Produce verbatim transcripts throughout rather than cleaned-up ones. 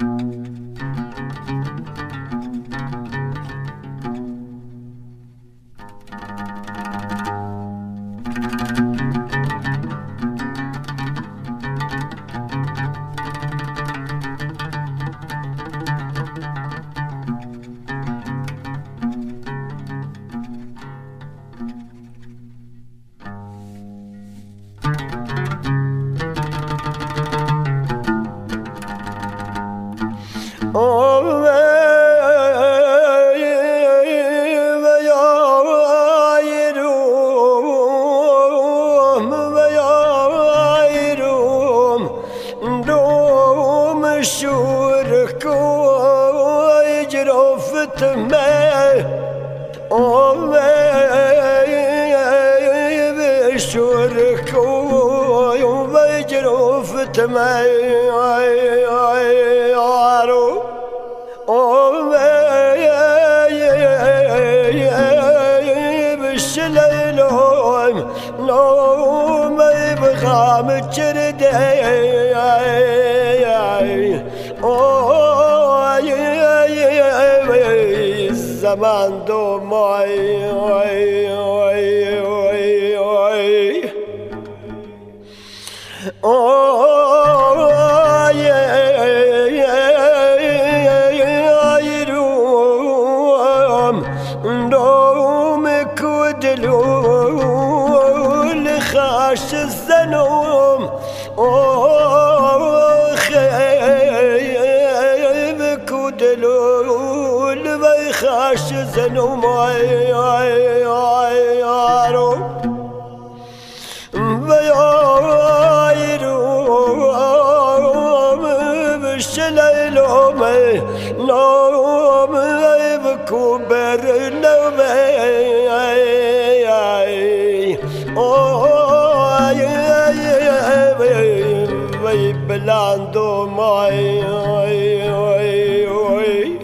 زمان دو مای وای وای وای وای آی روم روم کدلو لخاش الزنوم خيب كدلو خاش زنوم اي اي اي ارو بيايرو بشليلو مي نوم بكبر نوم اي اي اي بلاندو ماي اي اي اي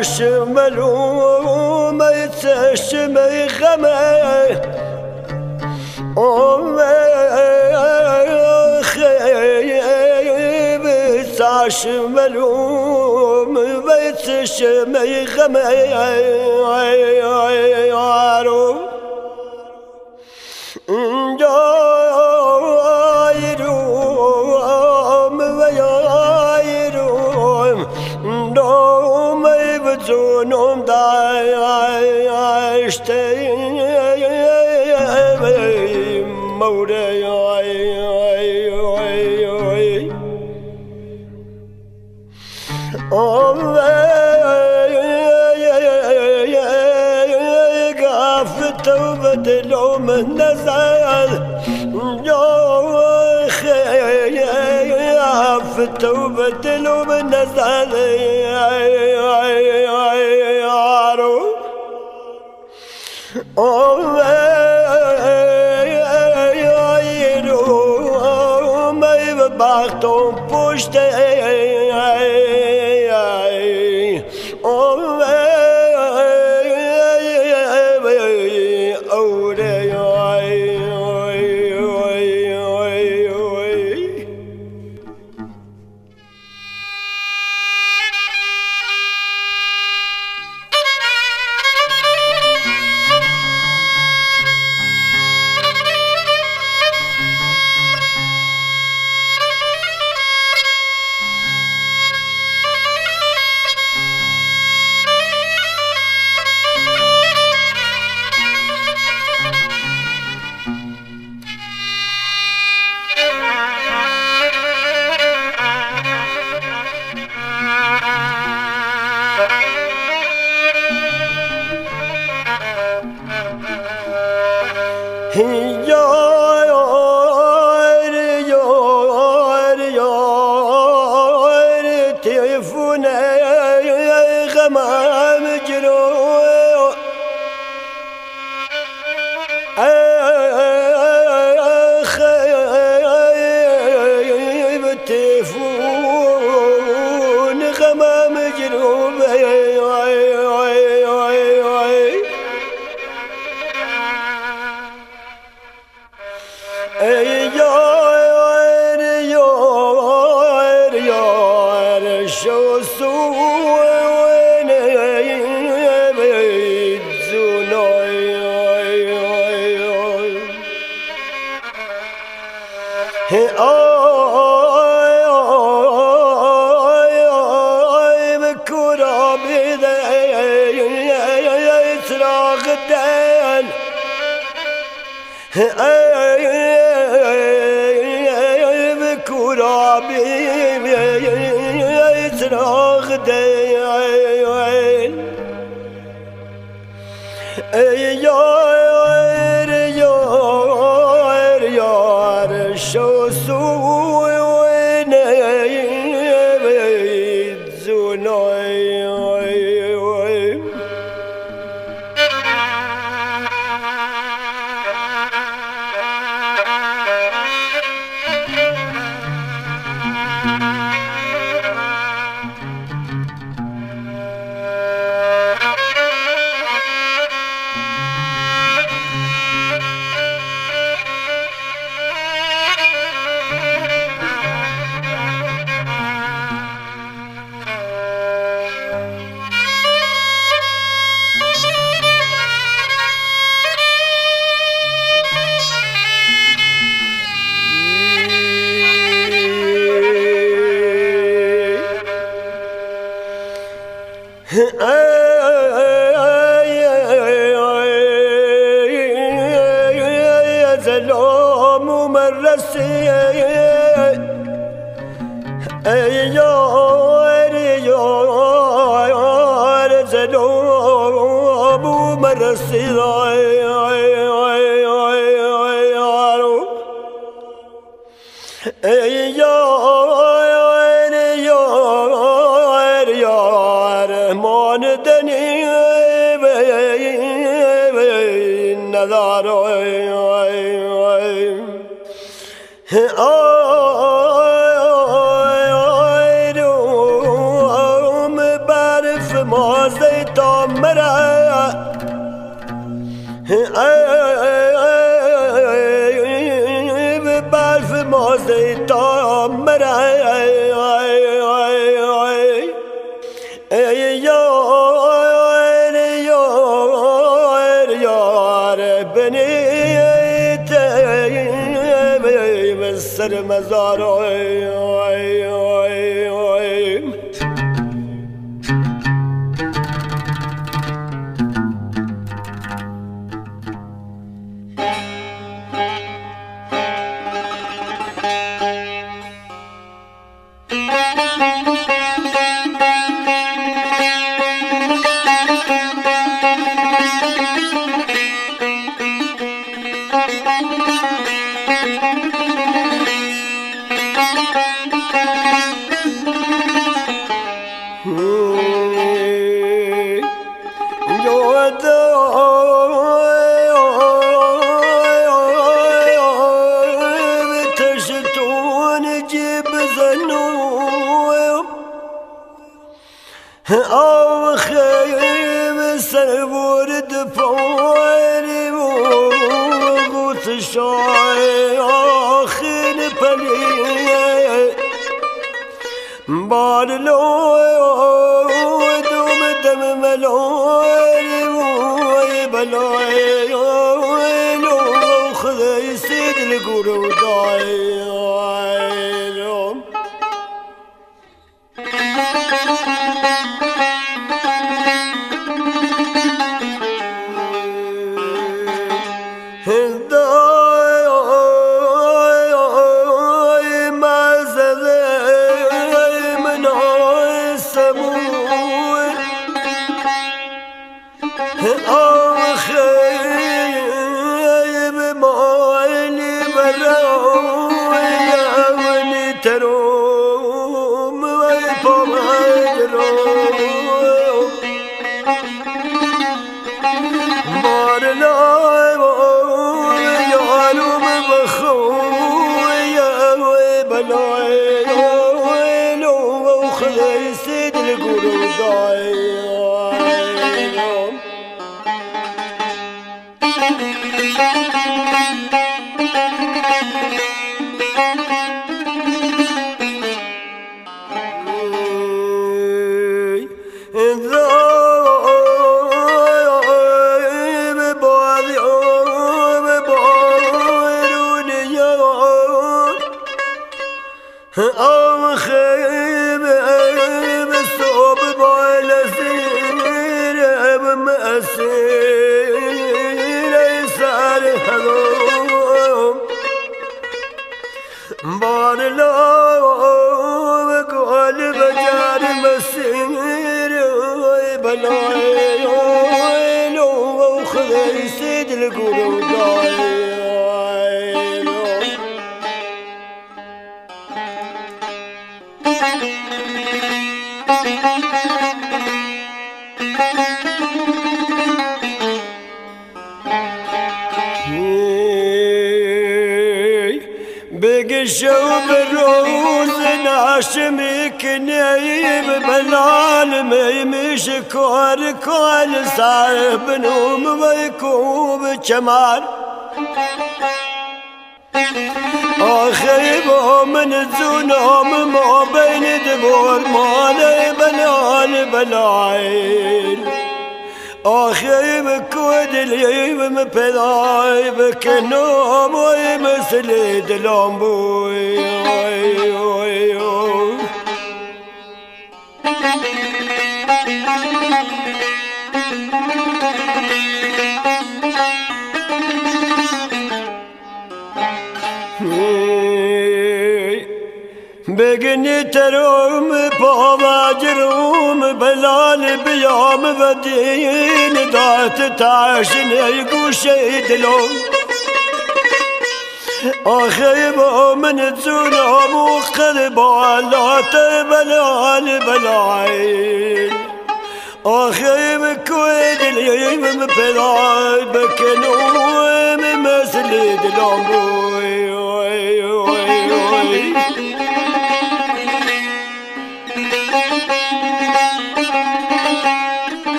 شملو ميتش ميخمي خيب شملو ميتش ميخمي عارو جايروم ويايروم دوم يبزونهم دايشتين مولاي بدلو من نزل يا خيف بدلو من نزل يارو يارو ما يبغتم پشت زيتا مرعي سر مزار او خيم سرورد فوري وغوث شاي اخين بلي بارلو دوم دم ملوي ويبلوي لو خذي سيد القرو داي سيد القلوب ضايعون أو خيب بالصوب بالأسير بمأسير يسار حضوم بار الله بقول بجار مسير بلاي لو خذي سيد القلوب ضايع بقشو بالروز ناشمك نايم بالعالم مشكور كل صاحب نوم ويكوب جمال أخيبه من الزنوم ما بين دبور مالي بلال بلايل أخيب كود اليوم بلاي بكنوم ويمثل دلوم بوي بقني تروم بابا جروم بلال بيوم بدين دات تعشن يقوش يدلوم أخيبه من الزنوم وقلبه لا تبلال بلايل أخيب كويد اليوم بلاي بكنوم مثل دلوم